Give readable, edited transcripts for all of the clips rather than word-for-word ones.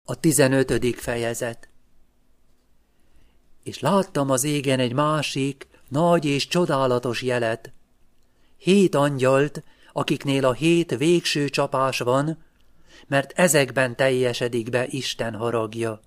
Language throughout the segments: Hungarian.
A 15. fejezet. És láttam az égen egy másik, nagy és csodálatos jelet. 7 angyalt, akiknél a 7 végső csapás van, mert ezekben teljesedik be Isten haragja.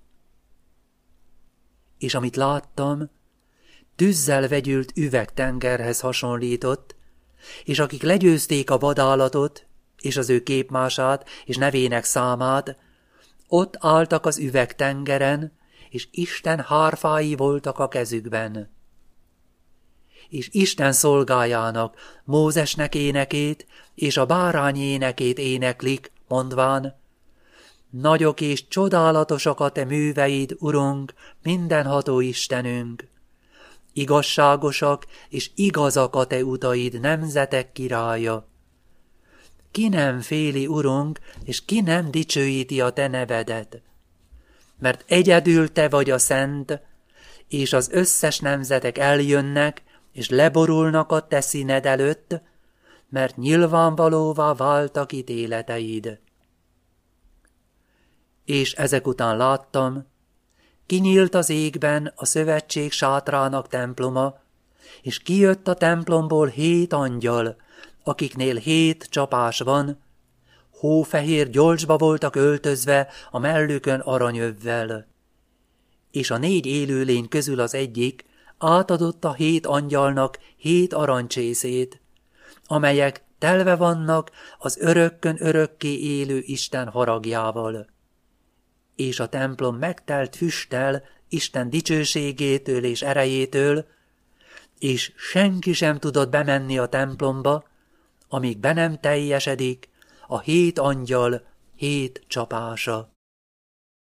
És amit láttam, tűzzel vegyült üvegtengerhez hasonlított, és akik legyőzték a vadállatot, és az ő képmását, és nevének számát, ott álltak az üvegtengeren, és Isten hárfái voltak a kezükben. És Isten szolgájának, Mózesnek énekét, és a bárány énekét éneklik, mondván: nagyok és csodálatosak a te műveid, Urunk, mindenható Istenünk. Igazságosak és igazak a te utaid, nemzetek királya. Ki nem féli, Urunk, és ki nem dicsőíti a te nevedet? Mert egyedül te vagy a szent, és az összes nemzetek eljönnek, és leborulnak a te színed előtt, mert nyilvánvalóvá váltak ítéleteid. És ezek után láttam, kinyílt az égben a szövetség sátrának temploma, és kijött a templomból 7 angyal, akiknél 7 csapás van, hófehér gyolcsba voltak öltözve, a mellükön aranyövvel. És a 4 élőlény közül az egyik átadott a 7 angyalnak 7 arancsészét, amelyek telve vannak az örökkön örökké élő Isten haragjával. És a templom megtelt füsttel Isten dicsőségétől és erejétől, és senki sem tudott bemenni a templomba, amíg be nem teljesedik a 7 angyal 7 csapása.